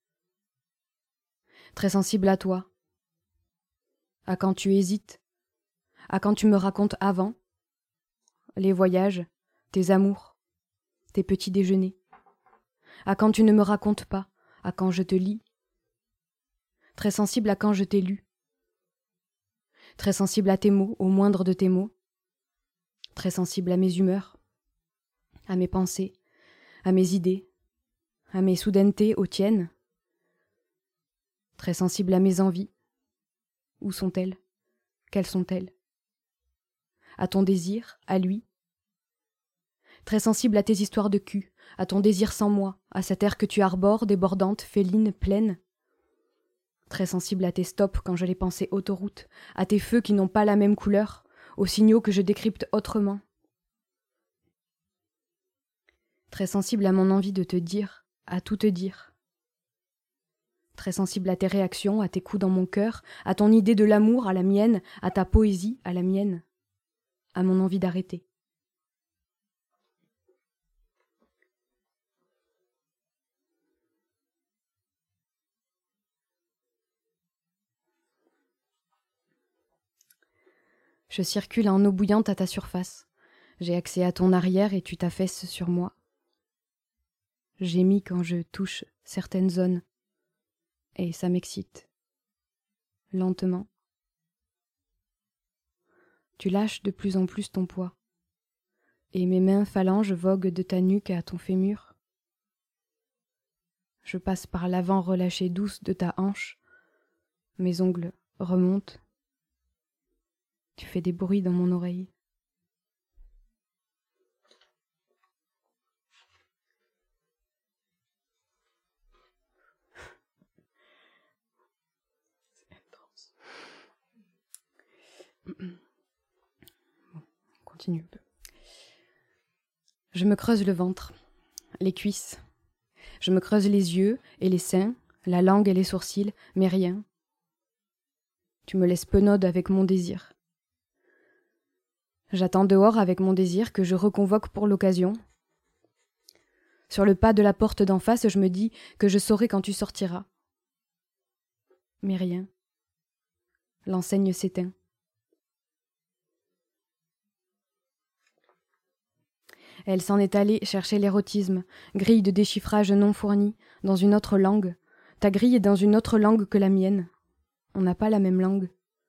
Très sensible à toi. À quand tu hésites. À quand tu me racontes avant. Les voyages, tes amours, tes petits déjeuners. À quand tu ne me racontes pas. À quand je te lis. Très sensible à quand je t'ai lu. Très sensible à tes mots, au moindre de tes mots. Très sensible à mes humeurs, à mes pensées, à mes idées, à mes soudainetés, aux tiennes. Très sensible à mes envies. Où sont-elles? Quelles sont-elles? À ton désir, à lui. Très sensible à tes histoires de cul, à ton désir sans moi, à cette air que tu arbores, débordante, féline, pleine. Très sensible à tes stops quand je les pensais autoroute, à tes feux qui n'ont pas la même couleur, aux signaux que je décrypte autrement. Très sensible à mon envie de te dire, à tout te dire. Très sensible à tes réactions, à tes coups dans mon cœur, à ton idée de l'amour, à la mienne, à ta poésie, à la mienne, à mon envie d'arrêter. Je circule en eau bouillante à ta surface. J'ai accès à ton arrière et tu t'affaisses sur moi. Gémis quand je touche certaines zones. Et ça m'excite. Lentement. Tu lâches de plus en plus ton poids. Et mes mains phalanges voguent de ta nuque à ton fémur. Je passe par l'avant relâché douce de ta hanche. Mes ongles remontent. Tu fais des bruits dans mon oreille. C'est intense. Bon, on continue un peu. Je me creuse le ventre, les cuisses. Je me creuse les yeux et les seins, la langue et les sourcils, mais rien. Tu me laisses penaude avec mon désir. J'attends dehors avec mon désir que je reconvoque pour l'occasion. Sur le pas de la porte d'en face, je me dis que je saurai quand tu sortiras. Mais rien. L'enseigne s'éteint. Elle s'en est allée chercher l'érotisme, grille de déchiffrage non fournie, dans une autre langue. Ta grille est dans une autre langue que la mienne. On n'a pas la même langue.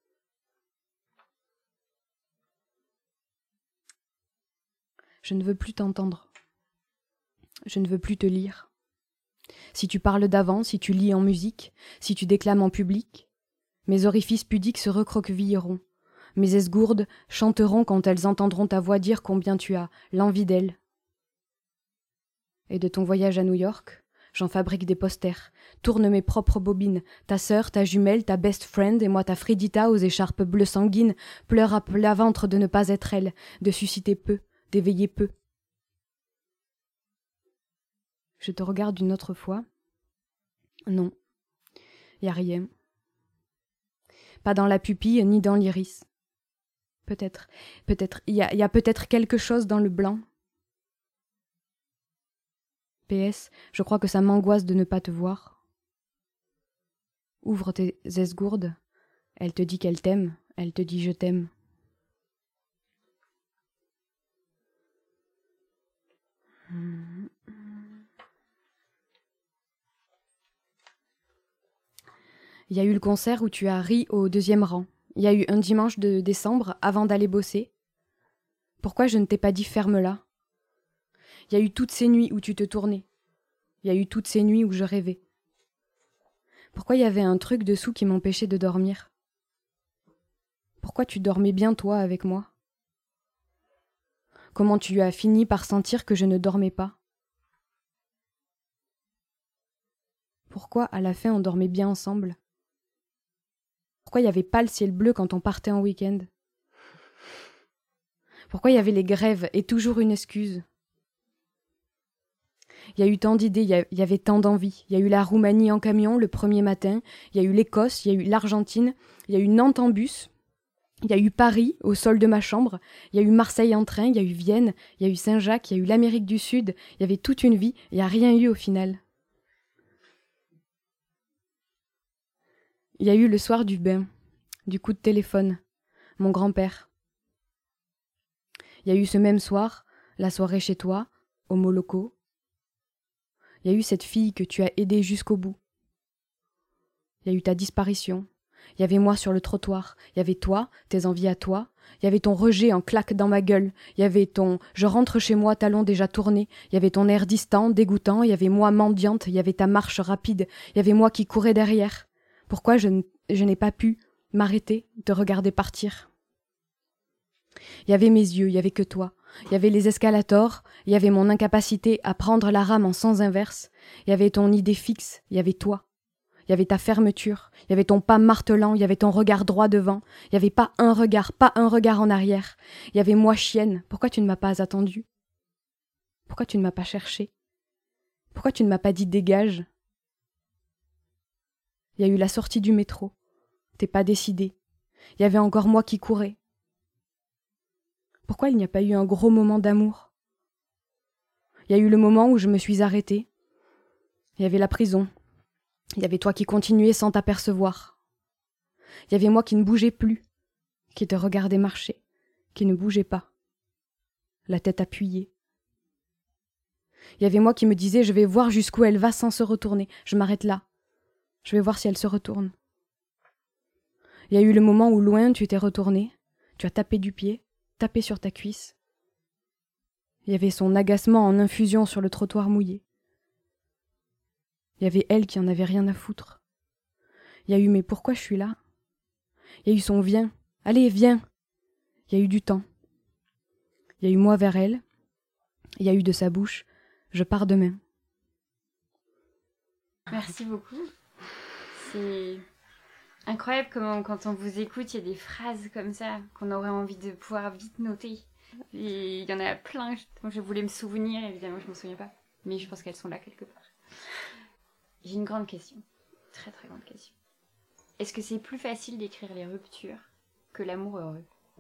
Je ne veux plus t'entendre. Je ne veux plus te lire. Si tu parles d'avant, si tu lis en musique, si tu déclames en public, mes orifices pudiques se recroquevilleront. Mes esgourdes chanteront quand elles entendront ta voix dire combien tu as l'envie d'elles. Et de ton voyage à New York, j'en fabrique des posters, tourne mes propres bobines, ta sœur, ta jumelle, ta best friend et moi ta Fridita aux écharpes bleues sanguines pleure à plat ventre de ne pas être elle, de susciter peu, d'éveiller peu. Je te regarde une autre fois. Non, y a rien. Pas dans la pupille ni dans l'iris. Peut-être, peut-être, il y a, y a peut-être quelque chose dans le blanc. P S, je crois que ça m'angoisse de ne pas te voir. Ouvre tes esgourdes, Elle te dit qu'elle t'aime, elle te dit je t'aime. Il y a eu le concert où tu as ri au deuxième rang. Il y a eu un dimanche de décembre avant d'aller bosser. Pourquoi je ne t'ai pas dit ferme-la ? Il y a eu toutes ces nuits où tu te tournais. Il y a eu toutes ces nuits où je rêvais. Pourquoi il y avait un truc dessous qui m'empêchait de dormir ? Pourquoi tu dormais bien toi avec moi ? Comment tu as fini par sentir que je ne dormais pas ? Pourquoi à la fin on dormait bien ensemble ? Pourquoi il n'y avait pas le ciel bleu quand on partait en week-end ? Pourquoi il y avait les grèves et toujours une excuse ? Il y a eu tant d'idées, il y avait tant d'envies. Il y a eu la Roumanie en camion le premier matin, il y a eu l'Écosse, il y a eu l'Argentine, il y a eu Nantes en bus, il y a eu Paris au sol de ma chambre, il y a eu Marseille en train, il y a eu Vienne, il y a eu Saint-Jacques, il y a eu l'Amérique du Sud, il y avait toute une vie, il n'y a rien eu au final. Il y a eu le soir du bain, du coup de téléphone, mon grand-père. Il y a eu ce même soir, la soirée chez toi, au Moloko. Il y a eu cette fille que tu as aidée jusqu'au bout. Il y a eu ta disparition. Il y avait moi sur le trottoir. Il y avait toi, tes envies à toi. Il y avait ton rejet en claque dans ma gueule. Il y avait ton « je rentre chez moi » talon déjà tourné. Il y avait ton air distant, dégoûtant. Il y avait moi mendiante. Il y avait ta marche rapide. Il y avait moi qui courais derrière. Pourquoi je, n- je n'ai pas pu m'arrêter de regarder partir ? Il y avait mes yeux, il y avait que toi. Il y avait les escalators, il y avait mon incapacité à prendre la rame en sens inverse. Il y avait ton idée fixe, il y avait toi. Il y avait ta fermeture, il y avait ton pas martelant, il y avait ton regard droit devant. Il n'y avait pas un regard, pas un regard en arrière. Il y avait moi chienne, pourquoi tu ne m'as pas attendue ? Pourquoi tu ne m'as pas cherché ? Pourquoi tu ne m'as pas dit dégage ? Il y a eu la sortie du métro, t'es pas décidé. Il y avait encore moi qui courais. Pourquoi il n'y a pas eu un gros moment d'amour ? Il y a eu le moment où je me suis arrêtée. Il y avait la prison. Il y avait toi qui continuais sans t'apercevoir. Il y avait moi qui ne bougeais plus, qui te regardais marcher, qui ne bougeait pas, la tête appuyée. Il y avait moi qui me disais « je vais voir jusqu'où elle va sans se retourner, je m'arrête là, je vais voir si elle se retourne ». Il y a eu le moment où loin tu t'es retourné, tu as tapé du pied, tapé sur ta cuisse. Il y avait son agacement en infusion sur le trottoir mouillé. Il y avait elle qui en avait rien à foutre. Il y a eu « mais pourquoi je suis là ?» Il y a eu son « viens, allez, viens !» Il y a eu du temps. Il y a eu moi vers elle. Il y a eu de sa bouche « je pars demain ». Merci beaucoup. C'est incroyable comment, quand on vous écoute, il y a des phrases comme ça qu'on aurait envie de pouvoir vite noter. Et il y en a plein. Moi, je voulais me souvenir, évidemment, je ne me souviens pas. Mais je pense qu'elles sont là quelque part. J'ai une grande question. Très, très grande question. Est-ce que c'est plus facile d'écrire les ruptures que l'amour heureux ?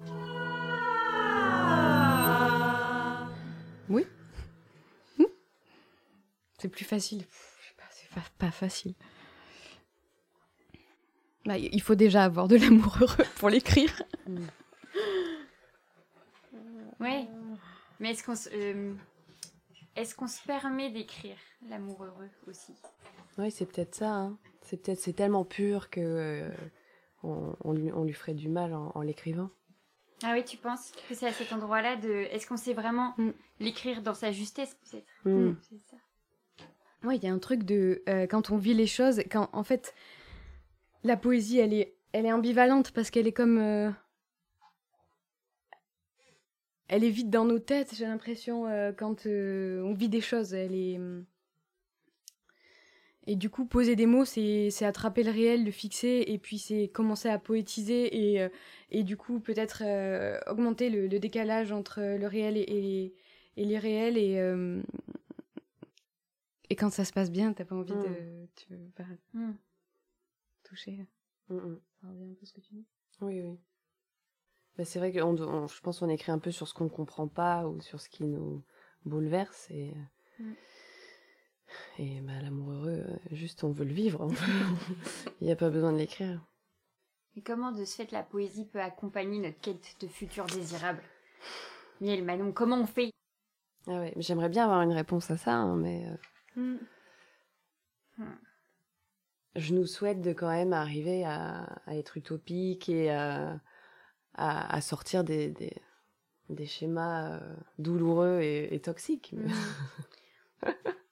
Oui. Mmh. C'est plus facile. Je sais pas, c'est pas, pas facile. Bah, il faut déjà avoir de l'amour heureux pour l'écrire. Mmh. Ouais. Mais est-ce qu'on se, euh, est-ce qu'on se permet d'écrire l'amour heureux aussi ? Oui, c'est peut-être ça. Hein. C'est peut-être c'est tellement pur que euh, on, on, lui, on lui ferait du mal en, en l'écrivant. Ah oui, tu penses que c'est à cet endroit-là de... Est-ce qu'on sait vraiment mm. l'écrire dans sa justesse, peut-être ? mm. Mm. C'est ça. Oui, il y a un truc de... Euh, quand on vit les choses, quand en fait, la poésie, elle est, elle est ambivalente parce qu'elle est comme... Euh, elle est vide dans nos têtes, j'ai l'impression, euh, quand euh, on vit des choses. Elle est... Et du coup, poser des mots, c'est, c'est attraper le réel, le fixer, et puis c'est commencer à poétiser, et, euh, et du coup, peut-être euh, augmenter le, le décalage entre le réel et, et, et l'irréel. Et, euh, et quand ça se passe bien, t'as pas envie mmh. de... Tu veux pas mmh. toucher. Mmh. Ça revient un peu ce que tu dis. Oui, oui. Bah, c'est vrai que on, on, je pense qu'on écrit un peu sur ce qu'on ne comprend pas, ou sur ce qui nous bouleverse, et... Mmh. Et bah, l'amour heureux, juste on veut le vivre. Il n'y a pas besoin de l'écrire. Et comment, de ce fait, la poésie peut accompagner notre quête de futur désirable ? Miel, Manon, comment on fait ? Ah ouais, j'aimerais bien avoir une réponse à ça, hein, mais... Euh... Mm. Mm. Je nous souhaite de quand même arriver à, à être utopique et à, à, à sortir des, des, des schémas euh, douloureux et, et toxiques. Mais,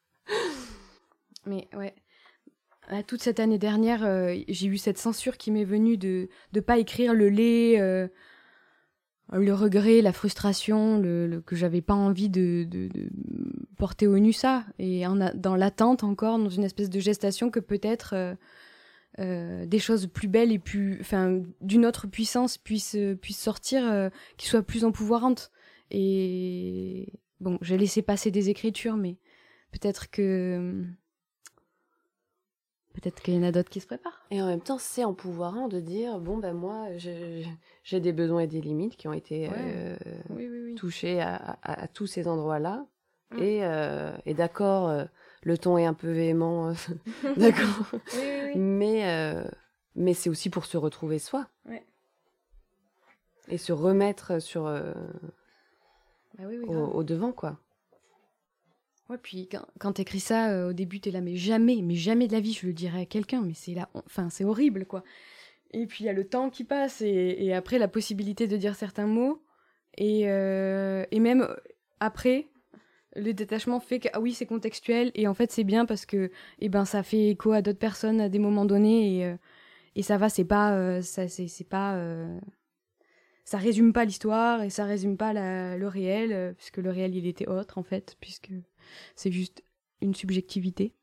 mais ouais, toute cette année dernière, euh, j'ai eu cette censure qui m'est venue de ne pas écrire le lait, euh, le regret, la frustration, le, le, que j'avais pas envie de, de, de porter au nu ça. Et en a, dans l'attente encore, dans une espèce de gestation que peut-être euh, euh, des choses plus belles et plus, enfin, d'une autre puissance puissent, puissent sortir, euh, qui soient plus empouvoirantes. Et bon, j'ai laissé passer des écritures, mais peut-être que... Peut-être qu'il y en a d'autres qui se préparent. Et en même temps, c'est empouvoirant de dire, bon, ben moi, j'ai, j'ai des besoins et des limites qui ont été ouais. euh, oui, oui, oui. touchés à, à, à tous ces endroits-là. Mm. Et, euh, et d'accord, euh, le ton est un peu véhément, euh, d'accord. Oui, oui, oui. Mais, euh, mais c'est aussi pour se retrouver soi. Ouais. Et se remettre sur, euh, bah oui, oui, au, au devant, quoi. Ouais, puis quand, quand t'écris ça, euh, au début, t'es là, mais jamais, mais jamais de la vie, je le dirais à quelqu'un, mais c'est là, enfin, c'est horrible, quoi. Et puis, il y a le temps qui passe, et, et après, la possibilité de dire certains mots, et, euh, et même après, le détachement fait que, ah oui, c'est contextuel, et en fait, c'est bien parce que, eh ben, ça fait écho à d'autres personnes à des moments donnés, et, euh, et ça va, c'est pas, euh, ça, c'est, c'est pas, euh, ça résume pas l'histoire, et ça résume pas la, le réel, euh, puisque le réel, il était autre, en fait, puisque... c'est juste une subjectivité.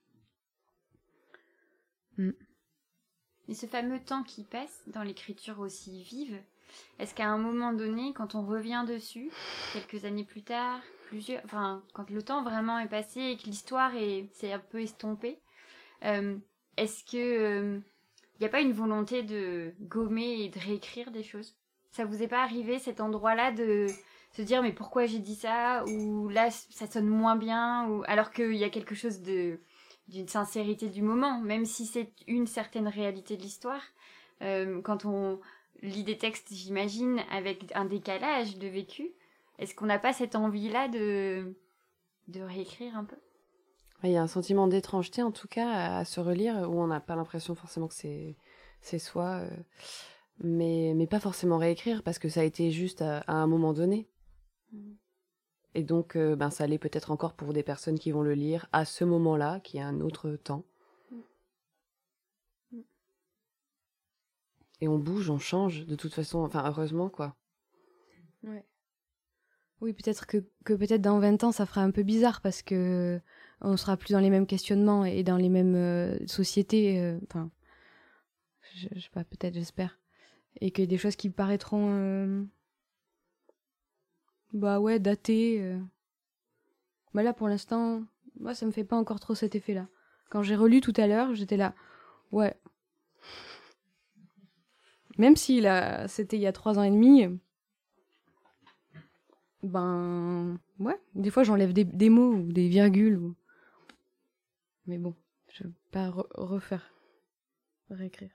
Mm. Et ce fameux temps qui passe dans l'écriture aussi vive, est-ce qu'à un moment donné, quand on revient dessus, quelques années plus tard, plusieurs, enfin, quand le temps vraiment est passé et que l'histoire est, s'est un peu estompée, euh, est-ce que il euh, n'y a pas une volonté de gommer et de réécrire des choses ? Ça vous est pas arrivé, cet endroit-là, de se dire mais pourquoi j'ai dit ça, ou là ça sonne moins bien, ou alors qu'il y a quelque chose de d'une sincérité du moment, même si c'est une certaine réalité de l'histoire. Euh, quand on lit des textes, j'imagine, avec un décalage de vécu, est-ce qu'on n'a pas cette envie-là de de réécrire un peu ? Il y a un sentiment d'étrangeté, en tout cas, à se relire, où on n'a pas l'impression forcément que c'est c'est soi, euh, mais mais pas forcément réécrire, parce que ça a été juste à, à un moment donné. Et donc, euh, ben, ça l'est peut-être encore pour des personnes qui vont le lire à ce moment-là, qui est un autre temps. Et on bouge, on change, de toute façon, enfin, heureusement, quoi. Ouais. Oui, peut-être que, que peut-être dans vingt ans, ça fera un peu bizarre, parce que on sera plus dans les mêmes questionnements et dans les mêmes euh, sociétés, euh, enfin, je, je sais pas, peut-être, j'espère. Et que des choses qui paraîtront... Euh, Bah ouais, daté. Euh... Bah là, pour l'instant, moi, ça me fait pas encore trop cet effet-là. Quand j'ai relu tout à l'heure, j'étais là, ouais. Même si là, c'était il y a trois ans et demi, ben, ouais. Des fois, j'enlève des, des mots ou des virgules. Ou... Mais bon, je vais pas re- refaire, réécrire.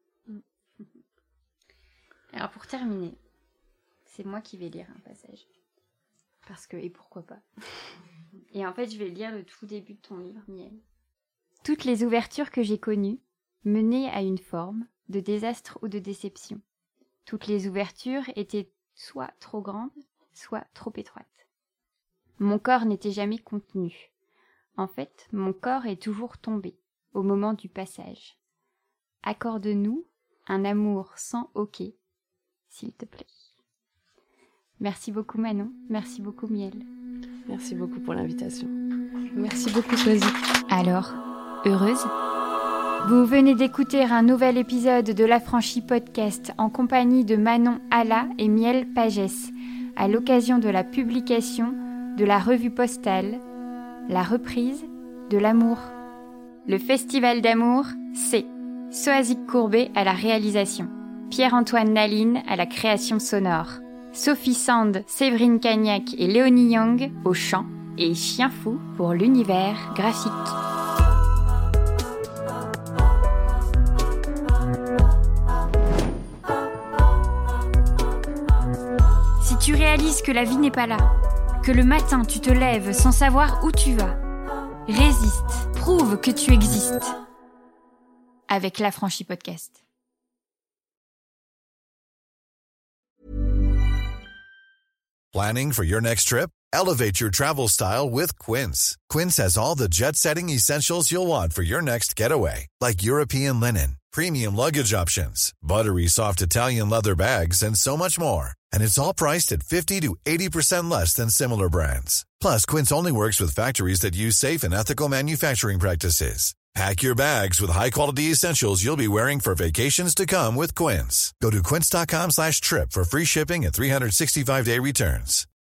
Alors, pour terminer, c'est moi qui vais lire un passage. Parce que, et pourquoi pas. Et en fait, je vais lire le tout début de ton livre, Miel. Toutes les ouvertures que j'ai connues menaient à une forme de désastre ou de déception. Toutes les ouvertures étaient soit trop grandes, soit trop étroites. Mon corps n'était jamais contenu. En fait, mon corps est toujours tombé, au moment du passage. Accorde-nous un amour sans hoquet, s'il te plaît. Merci beaucoup Manon, merci beaucoup Miel. Merci beaucoup pour l'invitation. Merci beaucoup Soisy. Alors, heureuse ? Vous venez d'écouter un nouvel épisode de l'Affranchi Podcast en compagnie de Manon Alla et Miel Pagès, à l'occasion de la publication de la revue postale La reprise de l'amour. Le festival d'amour, c'est Soazic Courbet à la réalisation, Pierre-Antoine Naline à la création sonore, Sophie Sand, Séverine Cagnac et Léonie Young au chant et Chien Fou pour l'univers graphique. tu réalises que la vie n'est pas là, que le matin tu te lèves sans savoir où tu vas. Résiste, prouve que tu existes. Avec l'Affranchi Podcast. Planning for your next trip? Elevate your travel style with Quince. Quince has all the jet-setting essentials you'll want for your next getaway, like European linen, premium luggage options, buttery soft Italian leather bags, and so much more. And it's all priced at fifty to eighty percent less than similar brands. Plus, Quince only works with factories that use safe and ethical manufacturing practices. Pack your bags with high-quality essentials you'll be wearing for vacations to come with Quince. Go to quince.com slash trip for free shipping and three sixty-five day returns.